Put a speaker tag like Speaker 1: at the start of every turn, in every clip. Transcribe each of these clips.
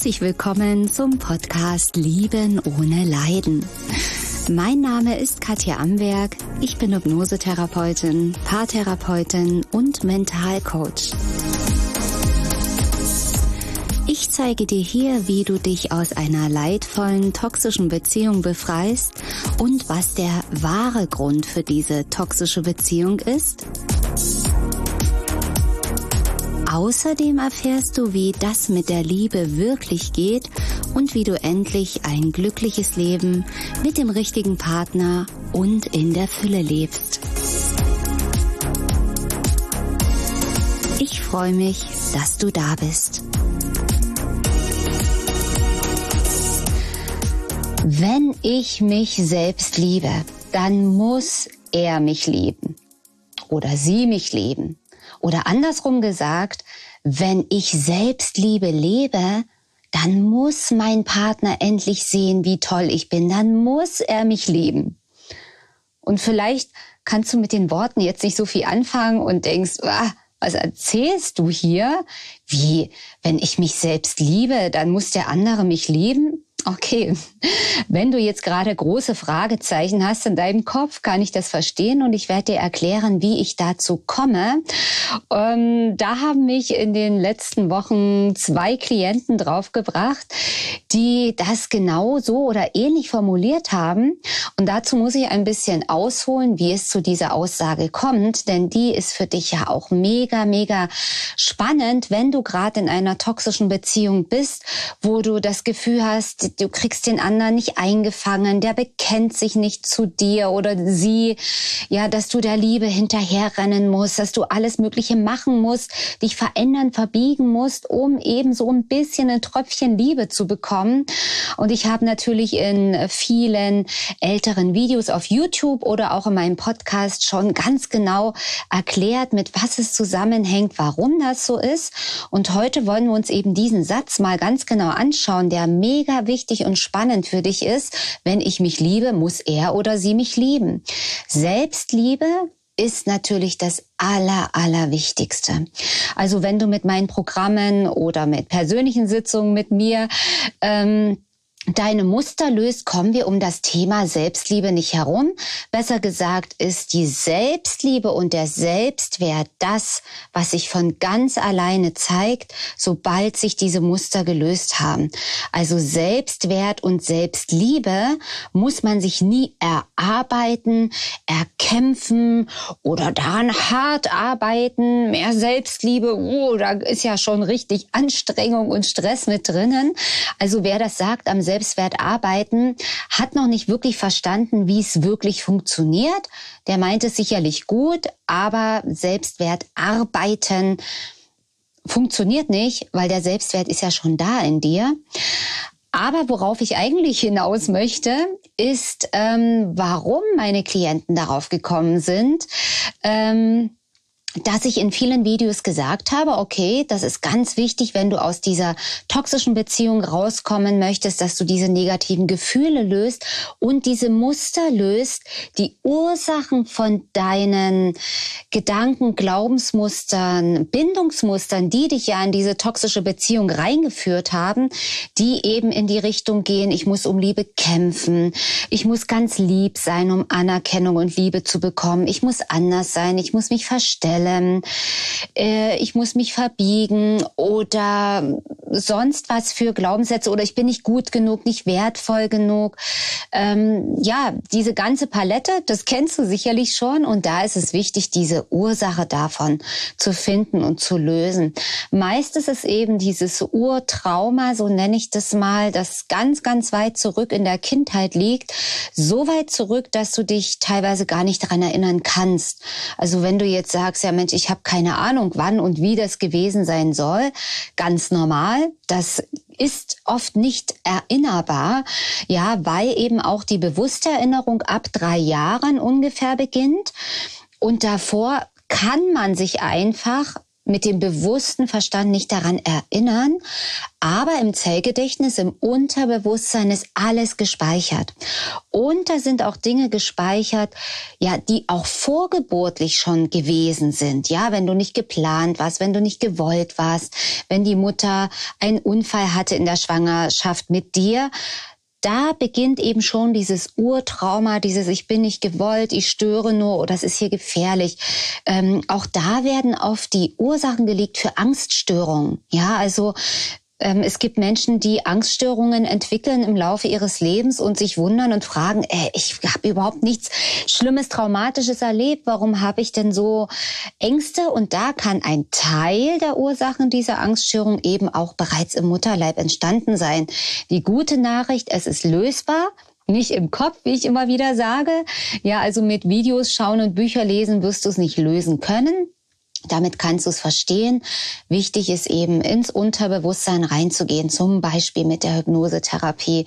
Speaker 1: Herzlich willkommen zum Podcast Lieben ohne Leiden. Mein Name ist Katja Amberg, ich bin Hypnosetherapeutin, Paartherapeutin und Mentalcoach. Ich zeige dir hier, wie du dich aus einer leidvollen, toxischen Beziehung befreist und was der wahre Grund für diese toxische Beziehung ist. Außerdem erfährst du, wie das mit der Liebe wirklich geht und wie du endlich ein glückliches Leben mit dem richtigen Partner und in der Fülle lebst. Ich freue mich, dass du da bist. Wenn ich mich selbst liebe, dann muss er mich lieben oder sie mich lieben. Oder andersrum gesagt, wenn ich Selbstliebe lebe, dann muss mein Partner endlich sehen, wie toll ich bin. Dann muss er mich lieben. Und vielleicht kannst du mit den Worten jetzt nicht so viel anfangen und denkst, was erzählst du hier? Wie, wenn ich mich selbst liebe, dann muss der andere mich lieben? Okay, wenn du jetzt gerade große Fragezeichen hast in deinem Kopf, kann ich das verstehen und ich werde dir erklären, wie ich dazu komme. Da haben mich in den letzten Wochen 2 Klienten draufgebracht, die das genau so oder ähnlich formuliert haben. Und dazu muss ich ein bisschen ausholen, wie es zu dieser Aussage kommt, denn die ist für dich ja auch mega, mega spannend, wenn du gerade in einer toxischen Beziehung bist, wo du das Gefühl hast, du kriegst den anderen nicht eingefangen, der bekennt sich nicht zu dir oder sie, ja, dass du der Liebe hinterherrennen musst, dass du alles Mögliche machen musst, dich verändern, verbiegen musst, um eben so ein bisschen ein Tröpfchen Liebe zu bekommen. Und ich habe natürlich in vielen älteren Videos auf YouTube oder auch in meinem Podcast schon ganz genau erklärt, mit was es zusammenhängt, warum das so ist. Und heute wollen wir uns eben diesen Satz mal ganz genau anschauen, der mega wichtig und spannend für dich ist. Wenn ich mich liebe, muss er oder sie mich lieben. Selbstliebe ist natürlich das Allerwichtigste. Also wenn du mit meinen Programmen oder mit persönlichen Sitzungen mit mir deine Muster löst, kommen wir um das Thema Selbstliebe nicht herum. Besser gesagt ist die Selbstliebe und der Selbstwert das, was sich von ganz alleine zeigt, sobald sich diese Muster gelöst haben. Also Selbstwert und Selbstliebe muss man sich nie erarbeiten, erkämpfen oder daran hart arbeiten. Mehr Selbstliebe, da ist ja schon richtig Anstrengung und Stress mit drinnen. Also wer das sagt, am Selbstwert arbeiten, hat noch nicht wirklich verstanden, wie es wirklich funktioniert. Der meint es sicherlich gut, aber Selbstwert arbeiten funktioniert nicht, weil der Selbstwert ist ja schon da in dir. Aber worauf ich eigentlich hinaus möchte, ist, warum meine Klienten darauf gekommen sind, dass ich in vielen Videos gesagt habe, okay, das ist ganz wichtig, wenn du aus dieser toxischen Beziehung rauskommen möchtest, dass du diese negativen Gefühle löst und diese Muster löst, die Ursachen von deinen Gedanken, Glaubensmustern, Bindungsmustern, die dich ja in diese toxische Beziehung reingeführt haben, die eben in die Richtung gehen, ich muss um Liebe kämpfen, ich muss ganz lieb sein, um Anerkennung und Liebe zu bekommen, ich muss anders sein, ich muss mich verstellen, ich muss mich verbiegen oder sonst was für Glaubenssätze oder ich bin nicht gut genug, nicht wertvoll genug. Diese ganze Palette, das kennst du sicherlich schon und da ist es wichtig, diese Ursache davon zu finden und zu lösen. Meist ist es eben dieses Urtrauma, so nenne ich das mal, das ganz, ganz weit zurück in der Kindheit liegt. So weit zurück, dass du dich teilweise gar nicht daran erinnern kannst. Also wenn du jetzt sagst, ja Mensch, ich habe keine Ahnung, wann und wie das gewesen sein soll, ganz normal, das ist oft nicht erinnerbar, ja, weil eben auch die bewusste Erinnerung ab 3 Jahren ungefähr beginnt und davor kann man sich einfach mit dem bewussten Verstand nicht daran erinnern, aber im Zellgedächtnis, im Unterbewusstsein ist alles gespeichert. Und da sind auch Dinge gespeichert, ja, die auch vorgeburtlich schon gewesen sind. Ja, wenn du nicht geplant warst, wenn du nicht gewollt warst, wenn die Mutter einen Unfall hatte in der Schwangerschaft mit dir, da beginnt eben schon dieses Urtrauma, dieses ich bin nicht gewollt, ich störe nur oder es ist hier gefährlich. Auch da werden oft die Ursachen gelegt für Angststörungen. Ja, also es gibt Menschen, die Angststörungen entwickeln im Laufe ihres Lebens und sich wundern und fragen, ich habe überhaupt nichts Schlimmes, Traumatisches erlebt. Warum habe ich denn so Ängste? Und da kann ein Teil der Ursachen dieser Angststörung eben auch bereits im Mutterleib entstanden sein. Die gute Nachricht, es ist lösbar. Nicht im Kopf, wie ich immer wieder sage. Ja, also mit Videos schauen und Bücher lesen wirst du es nicht lösen können. Damit kannst du es verstehen. Wichtig ist eben, ins Unterbewusstsein reinzugehen, zum Beispiel mit der Hypnosetherapie,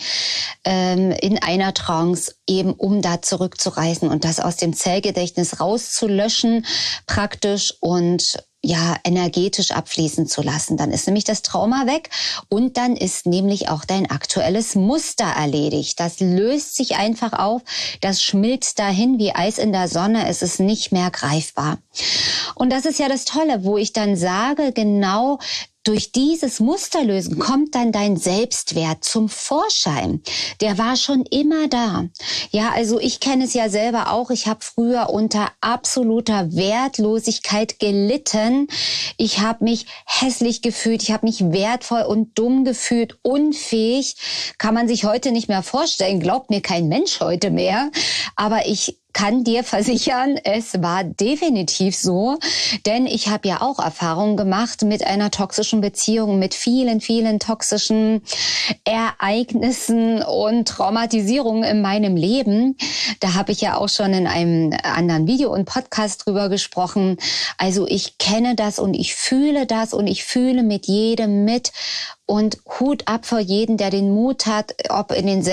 Speaker 1: in einer Trance, eben um da zurückzureisen und das aus dem Zellgedächtnis rauszulöschen praktisch und ja, energetisch abfließen zu lassen. Dann ist nämlich das Trauma weg und dann ist nämlich auch dein aktuelles Muster erledigt. Das löst sich einfach auf, das schmilzt dahin wie Eis in der Sonne, es ist nicht mehr greifbar. Und das ist ja das Tolle, wo ich dann sage, genau durch dieses Musterlösen kommt dann dein Selbstwert zum Vorschein. Der war schon immer da. Ja, also ich kenne es ja selber auch. Ich habe früher unter absoluter Wertlosigkeit gelitten. Ich habe mich hässlich gefühlt. Ich habe mich wertvoll und dumm gefühlt, unfähig. Kann man sich heute nicht mehr vorstellen. Glaubt mir kein Mensch heute mehr. Aber ich kann dir versichern, es war definitiv so, denn ich habe ja auch Erfahrungen gemacht mit einer toxischen Beziehung, mit vielen, vielen toxischen Ereignissen und Traumatisierungen in meinem Leben. Da habe ich ja auch schon in einem anderen Video und Podcast drüber gesprochen. Also ich kenne das und ich fühle mit jedem mit. Und Hut ab vor jedem, der den Mut hat, ob in den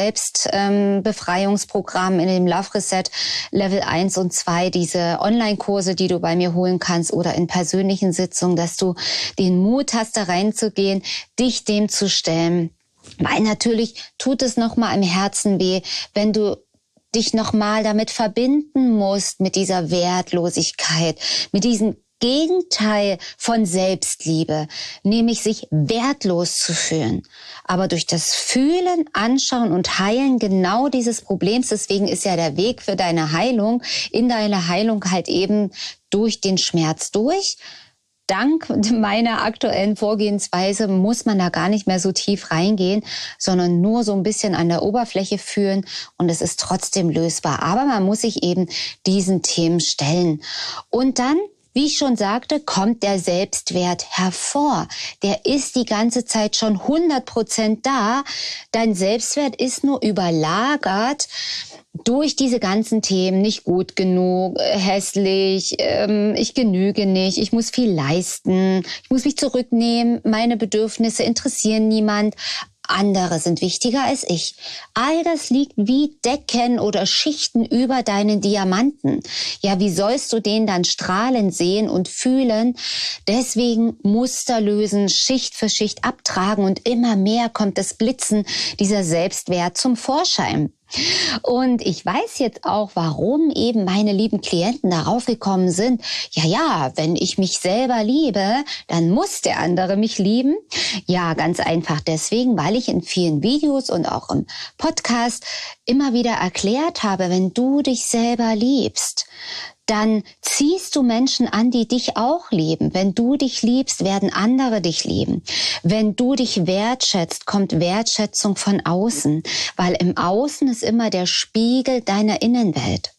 Speaker 1: Selbstbefreiungsprogrammen, in dem Love Reset Level 1 und 2, diese Online-Kurse, die du bei mir holen kannst oder in persönlichen Sitzungen, dass du den Mut hast, da reinzugehen, dich dem zu stellen. Weil natürlich tut es nochmal im Herzen weh, wenn du dich nochmal damit verbinden musst, mit dieser Wertlosigkeit, mit diesem Gegenteil von Selbstliebe, nämlich sich wertlos zu fühlen. Aber durch das Fühlen, Anschauen und Heilen genau dieses Problems, deswegen ist ja der Weg für deine Heilung, in deine Heilung halt eben durch den Schmerz durch. Dank meiner aktuellen Vorgehensweise muss man da gar nicht mehr so tief reingehen, sondern nur so ein bisschen an der Oberfläche fühlen und es ist trotzdem lösbar. Aber man muss sich eben diesen Themen stellen. Und dann, wie ich schon sagte, kommt der Selbstwert hervor. Der ist die ganze Zeit schon 100% da. Dein Selbstwert ist nur überlagert durch diese ganzen Themen. Nicht gut genug, hässlich, ich genüge nicht, ich muss viel leisten, ich muss mich zurücknehmen, meine Bedürfnisse interessieren niemand. Andere sind wichtiger als ich. All das liegt wie Decken oder Schichten über deinen Diamanten. Ja, wie sollst du den dann strahlen sehen und fühlen? Deswegen Muster lösen, Schicht für Schicht abtragen und immer mehr kommt das Blitzen dieser Selbstwert zum Vorschein. Und ich weiß jetzt auch, warum eben meine lieben Klienten darauf gekommen sind. Ja, wenn ich mich selber liebe, dann muss der andere mich lieben. Ja, ganz einfach deswegen, weil ich in vielen Videos und auch im Podcast immer wieder erklärt habe, wenn du dich selber liebst, dann ziehst du Menschen an, die dich auch lieben. Wenn du dich liebst, werden andere dich lieben. Wenn du dich wertschätzt, kommt Wertschätzung von außen, weil im Außen ist immer der Spiegel deiner Innenwelt.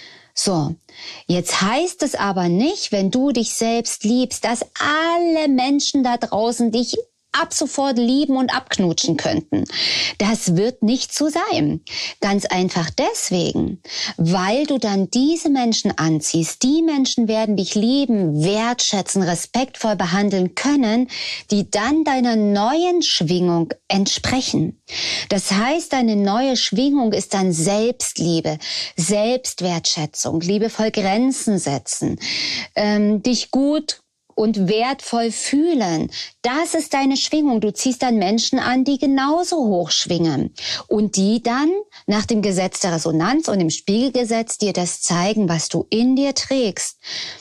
Speaker 1: So, jetzt heißt es aber nicht, wenn du dich selbst liebst, dass alle Menschen da draußen dich ab sofort lieben und abknutschen könnten. Das wird nicht so sein. Ganz einfach deswegen, weil du dann diese Menschen anziehst. Die Menschen werden dich lieben, wertschätzen, respektvoll behandeln können, die dann deiner neuen Schwingung entsprechen. Das heißt, deine neue Schwingung ist dann Selbstliebe, Selbstwertschätzung, liebevoll Grenzen setzen, dich gut und wertvoll fühlen. Das ist deine Schwingung. Du ziehst dann Menschen an, die genauso hoch schwingen und die dann nach dem Gesetz der Resonanz und dem Spiegelgesetz dir das zeigen, was du in dir trägst.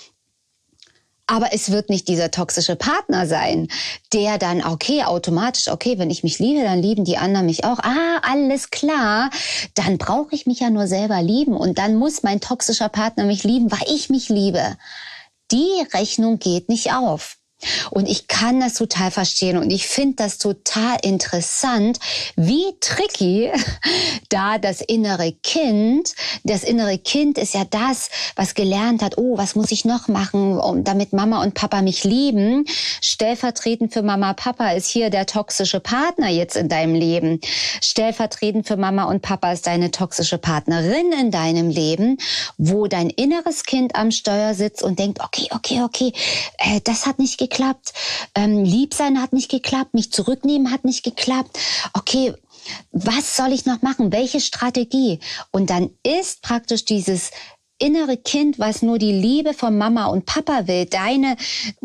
Speaker 1: Aber es wird nicht dieser toxische Partner sein, der dann, automatisch, wenn ich mich liebe, dann lieben die anderen mich auch. Alles klar, dann brauche ich mich ja nur selber lieben und dann muss mein toxischer Partner mich lieben, weil ich mich liebe. Die Rechnung geht nicht auf. Und ich kann das total verstehen und ich finde das total interessant, wie tricky da das innere Kind ist ja das, was gelernt hat, was muss ich noch machen, damit Mama und Papa mich lieben. Stellvertretend für Mama, Papa ist hier der toxische Partner jetzt in deinem Leben. Stellvertretend für Mama und Papa ist deine toxische Partnerin in deinem Leben, wo dein inneres Kind am Steuer sitzt und denkt, okay, das hat nicht geklappt. Lieb sein hat nicht geklappt, mich zurücknehmen hat nicht geklappt. Okay, was soll ich noch machen? Welche Strategie? Und dann ist praktisch dieses innere Kind, was nur die Liebe von Mama und Papa will, deine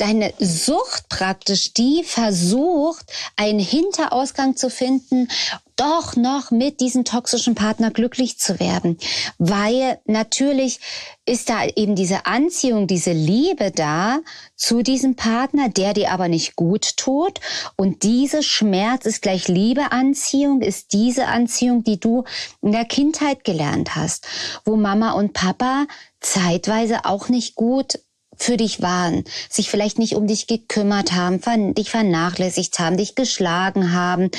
Speaker 1: Sucht praktisch, die versucht, einen Hinterausgang zu finden, doch noch mit diesem toxischen Partner glücklich zu werden. Weil natürlich ist da eben diese Anziehung, diese Liebe da zu diesem Partner, der dir aber nicht gut tut. Und diese Schmerz ist gleich Liebeanziehung, ist diese Anziehung, die du in der Kindheit gelernt hast, wo Mama und Papa zeitweise auch nicht gut für dich waren, sich vielleicht nicht um dich gekümmert haben, dich vernachlässigt haben, dich geschlagen haben,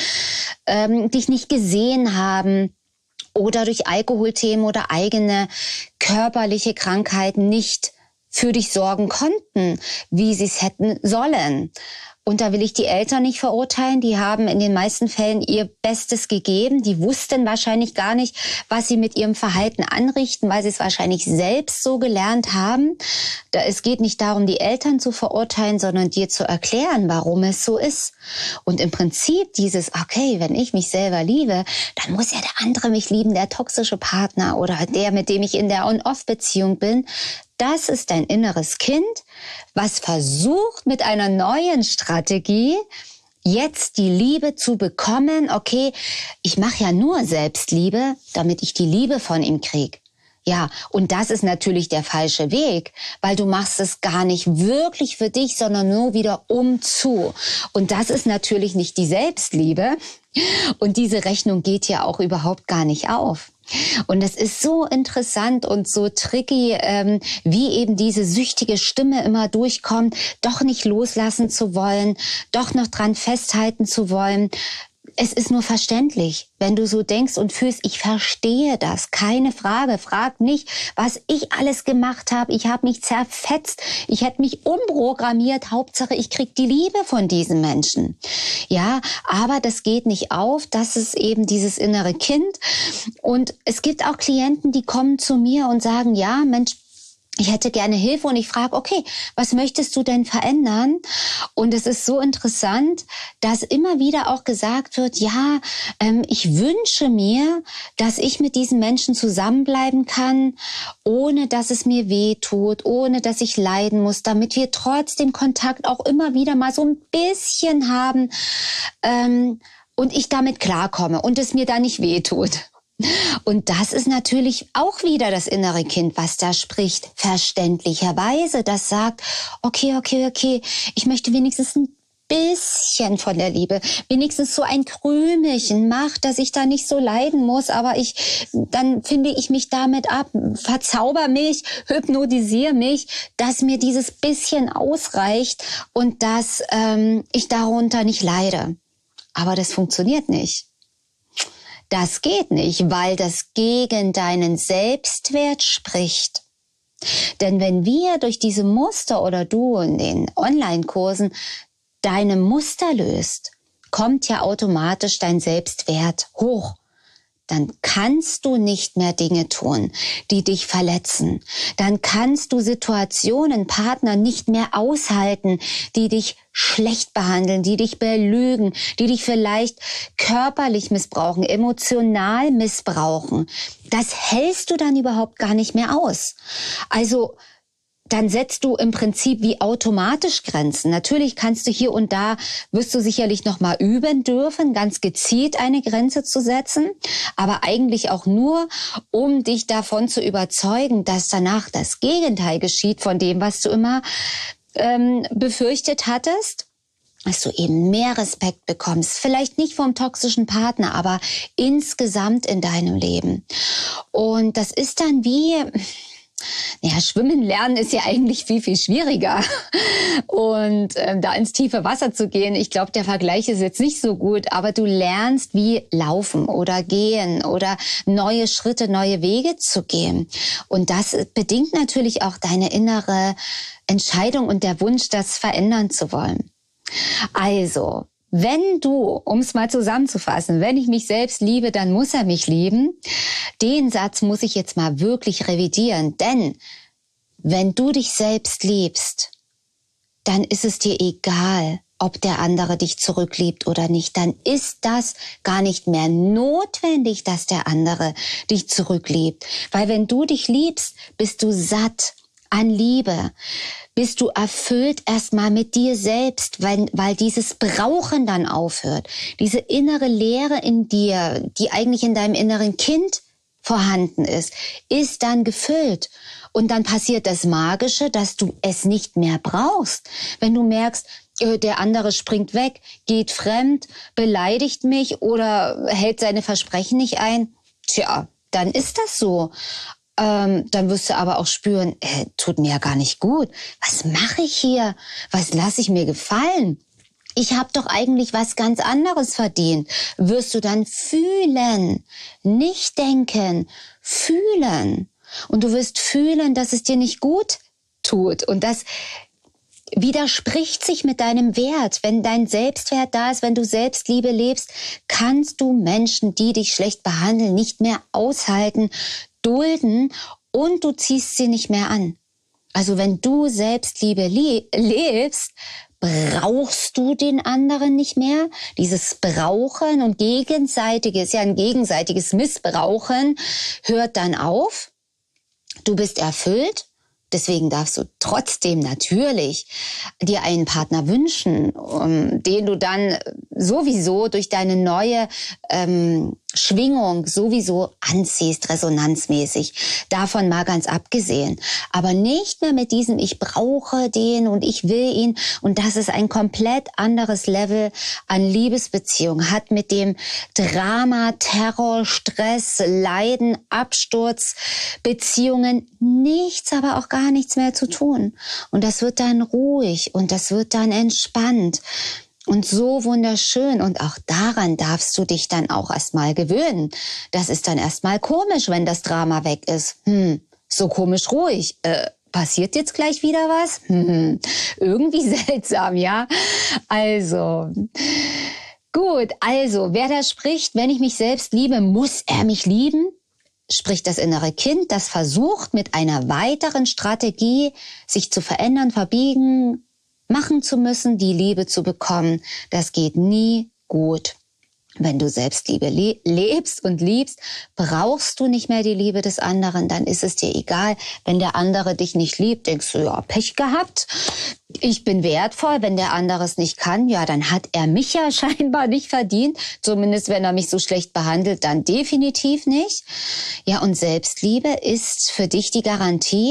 Speaker 1: dich nicht gesehen haben oder durch Alkoholthemen oder eigene körperliche Krankheiten nicht für dich sorgen konnten, wie sie es hätten sollen. Und da will ich die Eltern nicht verurteilen. Die haben in den meisten Fällen ihr Bestes gegeben. Die wussten wahrscheinlich gar nicht, was sie mit ihrem Verhalten anrichten, weil sie es wahrscheinlich selbst so gelernt haben. Es geht nicht darum, die Eltern zu verurteilen, sondern dir zu erklären, warum es so ist. Und im Prinzip dieses, wenn ich mich selber liebe, dann muss ja der andere mich lieben, der toxische Partner oder der, mit dem ich in der On-Off-Beziehung bin. Das ist dein inneres Kind, was versucht mit einer neuen Strategie jetzt die Liebe zu bekommen. Ich mache ja nur Selbstliebe, damit ich die Liebe von ihm kriege. Ja, und das ist natürlich der falsche Weg, weil du machst es gar nicht wirklich für dich, sondern nur wieder umzu. Und das ist natürlich nicht die Selbstliebe. Und diese Rechnung geht ja auch überhaupt gar nicht auf. Und es ist so interessant und so tricky, wie eben diese süchtige Stimme immer durchkommt, doch nicht loslassen zu wollen, doch noch dran festhalten zu wollen. Es ist nur verständlich, wenn du so denkst und fühlst, ich verstehe das, keine Frage. Frag nicht, was ich alles gemacht habe. Ich habe mich zerfetzt, ich hätte mich umprogrammiert. Hauptsache, ich krieg die Liebe von diesen Menschen. Ja, aber das geht nicht auf. Das ist eben dieses innere Kind. Und es gibt auch Klienten, die kommen zu mir und sagen, ja, Mensch, ich hätte gerne Hilfe und ich frage, was möchtest du denn verändern? Und es ist so interessant, dass immer wieder auch gesagt wird, ich wünsche mir, dass ich mit diesen Menschen zusammenbleiben kann, ohne dass es mir weh tut, ohne dass ich leiden muss, damit wir trotzdem Kontakt auch immer wieder mal so ein bisschen haben und ich damit klarkomme und es mir da nicht weh tut. Und das ist natürlich auch wieder das innere Kind, was da spricht, verständlicherweise, das sagt, okay, ich möchte wenigstens ein bisschen von der Liebe, wenigstens so ein Krümelchen, mach, dass ich da nicht so leiden muss, aber dann finde ich mich damit ab, verzauber mich, hypnotisiere mich, dass mir dieses bisschen ausreicht und dass ich darunter nicht leide. Aber das funktioniert nicht. Das geht nicht, weil das gegen deinen Selbstwert spricht. Denn wenn wir durch diese Muster oder du in den Online-Kursen deine Muster löst, kommt ja automatisch dein Selbstwert hoch. Dann kannst du nicht mehr Dinge tun, die dich verletzen. Dann kannst du Situationen, Partner nicht mehr aushalten, die dich schlecht behandeln, die dich belügen, die dich vielleicht körperlich missbrauchen, emotional missbrauchen. Das hältst du dann überhaupt gar nicht mehr aus. Also dann setzt du im Prinzip wie automatisch Grenzen. Natürlich kannst du hier und da, wirst du sicherlich noch mal üben dürfen, ganz gezielt eine Grenze zu setzen, aber eigentlich auch nur, um dich davon zu überzeugen, dass danach das Gegenteil geschieht von dem, was du immer befürchtet hattest. Dass du eben mehr Respekt bekommst. Vielleicht nicht vom toxischen Partner, aber insgesamt in deinem Leben. Und das ist dann wie... Ja, schwimmen lernen ist ja eigentlich viel, viel schwieriger. Und da ins tiefe Wasser zu gehen, ich glaube, der Vergleich ist jetzt nicht so gut, aber du lernst, wie laufen oder gehen oder neue Schritte, neue Wege zu gehen. Und das bedingt natürlich auch deine innere Entscheidung und der Wunsch, das verändern zu wollen. Also, wenn du, um es mal zusammenzufassen, wenn ich mich selbst liebe, dann muss er mich lieben. Den Satz muss ich jetzt mal wirklich revidieren, denn wenn du dich selbst liebst, dann ist es dir egal, ob der andere dich zurückliebt oder nicht. Dann ist das gar nicht mehr notwendig, dass der andere dich zurückliebt. Weil wenn du dich liebst, bist du satt an Liebe. Bist du erfüllt erstmal mit dir selbst, weil dieses Brauchen dann aufhört. Diese innere Leere in dir, die eigentlich in deinem inneren Kind vorhanden ist dann gefüllt. Und dann passiert das Magische, dass du es nicht mehr brauchst. Wenn du merkst, der andere springt weg, geht fremd, beleidigt mich oder hält seine Versprechen nicht ein, tja, dann ist das so. Dann wirst du aber auch spüren, tut mir ja gar nicht gut. Was mache ich hier? Was lasse ich mir gefallen? Ich habe doch eigentlich was ganz anderes verdient. Wirst du dann fühlen, nicht denken, fühlen. Und du wirst fühlen, dass es dir nicht gut tut. Und das widerspricht sich mit deinem Wert. Wenn dein Selbstwert da ist, wenn du Selbstliebe lebst, kannst du Menschen, die dich schlecht behandeln, nicht mehr aushalten, dulden und du ziehst sie nicht mehr an. Also wenn du Selbstliebe lebst, brauchst du den anderen nicht mehr. Dieses Brauchen und gegenseitiges, ja ein gegenseitiges Missbrauchen hört dann auf. Du bist erfüllt. Deswegen darfst du trotzdem natürlich dir einen Partner wünschen, den du dann sowieso durch deine neue Schwingung sowieso anziehst, resonanzmäßig. Davon mal ganz abgesehen. Aber nicht mehr mit diesem ich brauche den und ich will ihn. Und das ist ein komplett anderes Level an Liebesbeziehung. Hat mit dem Drama, Terror, Stress, Leiden, Absturz, Beziehungen nichts, aber auch gar nichts mehr zu tun. Und das wird dann ruhig und das wird dann entspannt. Und so wunderschön. Und auch daran darfst du dich dann auch erstmal gewöhnen. Das ist dann erstmal komisch, wenn das Drama weg ist. So komisch ruhig. Passiert jetzt gleich wieder was? Irgendwie seltsam, ja? Also, gut. Also, wer da spricht, wenn ich mich selbst liebe, muss er mich lieben? Spricht das innere Kind, das versucht, mit einer weiteren Strategie sich zu verändern, verbiegen, machen zu müssen, die Liebe zu bekommen. Das geht nie gut. Wenn du Selbstliebe lebst und liebst, brauchst du nicht mehr die Liebe des anderen. Dann ist es dir egal, wenn der andere dich nicht liebt. Denkst du, ja, Pech gehabt. Ich bin wertvoll. Wenn der andere es nicht kann, ja, dann hat er mich ja scheinbar nicht verdient. Zumindest wenn er mich so schlecht behandelt, dann definitiv nicht. Ja, und Selbstliebe ist für dich die Garantie,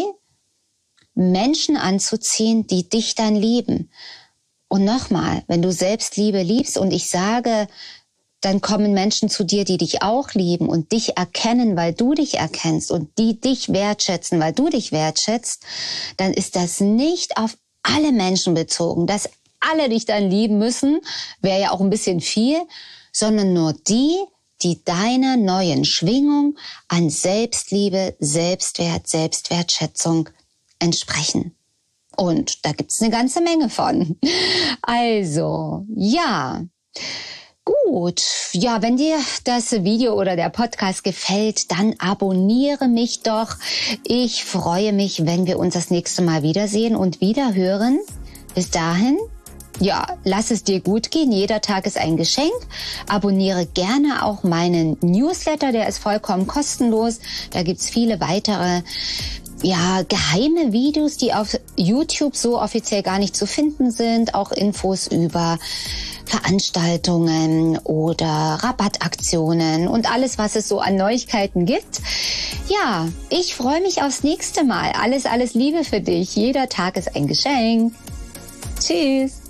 Speaker 1: Menschen anzuziehen, die dich dann lieben. Und nochmal, wenn du Selbstliebe liebst und ich sage, dann kommen Menschen zu dir, die dich auch lieben und dich erkennen, weil du dich erkennst und die dich wertschätzen, weil du dich wertschätzt, dann ist das nicht auf alle Menschen bezogen, dass alle dich dann lieben müssen, wäre ja auch ein bisschen viel, sondern nur die, die deiner neuen Schwingung an Selbstliebe, Selbstwert, Selbstwertschätzung entsprechen. Und da gibt's eine ganze Menge von. Also, ja, gut. Ja, wenn dir das Video oder der Podcast gefällt, dann abonniere mich doch. Ich freue mich, wenn wir uns das nächste Mal wiedersehen und wiederhören. Bis dahin, ja, lass es dir gut gehen. Jeder Tag ist ein Geschenk. Abonniere gerne auch meinen Newsletter, der ist vollkommen kostenlos. Da gibt's viele weitere ja, geheime Videos, die auf YouTube so offiziell gar nicht zu finden sind, auch Infos über Veranstaltungen oder Rabattaktionen und alles, was es so an Neuigkeiten gibt. Ja, ich freue mich aufs nächste Mal. Alles Liebe für dich. Jeder Tag ist ein Geschenk. Tschüss.